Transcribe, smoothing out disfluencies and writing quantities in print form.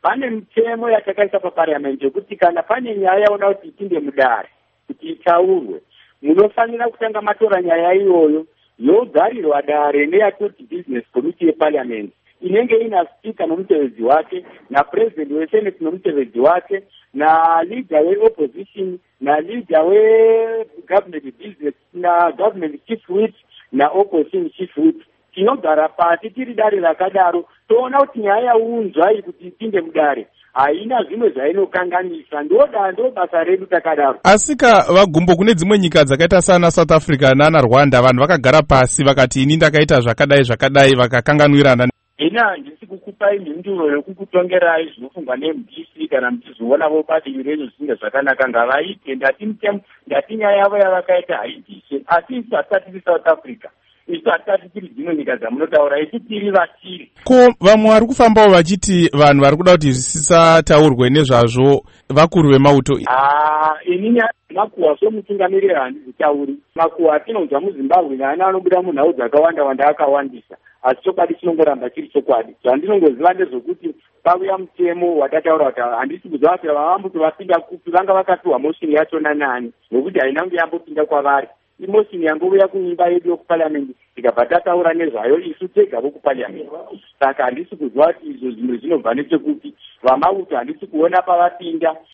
pane mitemo yatakaisa paparliamendi yokuti kana pane nyaya yaona kuti ipinde mudare kuti itaurwe, munofanira kutanga matora nyaya iyoyo yogarirwa dare neyatoti business committee yeparliament inenge ina speaker nomutevedzi wake napresident wesenate nomutevedzi wake naleader weopposition naleader wegovernment business nagovernment chief whip naopposition chief whip. Tinogara pasi tiri dare rakadaro toona kuti nyaya yaunzwa iyi kuti ipinde mudare haina zvimwe zvainokanganisa. Ndo basa redu takadaro. Asika vagumbo kune dzimwe nyika dzakaita sana South Africa nana Rwanda vanhu vakagara pasi vakati ini ndakaita zvakadai vakakanganwirana. Ina handisi kukupai mhinduro yokukutongerai zvinofungwa neMDC kana muchizoona vobadivi rezvo zvisinge zvakanaka ngavaite. Ndati nyaya yavo yavakaita haidise, asi isu hatisati tiri South Africa, isu hatisati tiri dzimwe nyika dzamunotaura, isu tiri vatiri. Ko vamwe vari kufambawo vachiti vanhu vari kuda kuti zvisisataurwe nezvazvo vakuru vemauto. Inini Makuwa somutungamiriri handizitauri. Makuwa atinonzwa muZimbabwe naana anobuda munhau dzakawanda akawandisa, asi chokwadi chinongoramba chiri chokwadi. Zvandinongoziva ndezvokuti pauya mutemo watataura kuti handisi kuziva kuti vamambuti vapinda kupi vanga vakapiwa moshini yachona nani, nokuti hainange yambopinda kwavari. Imoshini yangouya kuimba yedu yokuparliamendi tikabva tataura nezvayo isu tega vokuparliamendi. Saka handisi kuziva kuti izvo zvimwe zvinobva nechekuti vamauto handisi kuona pavapinda.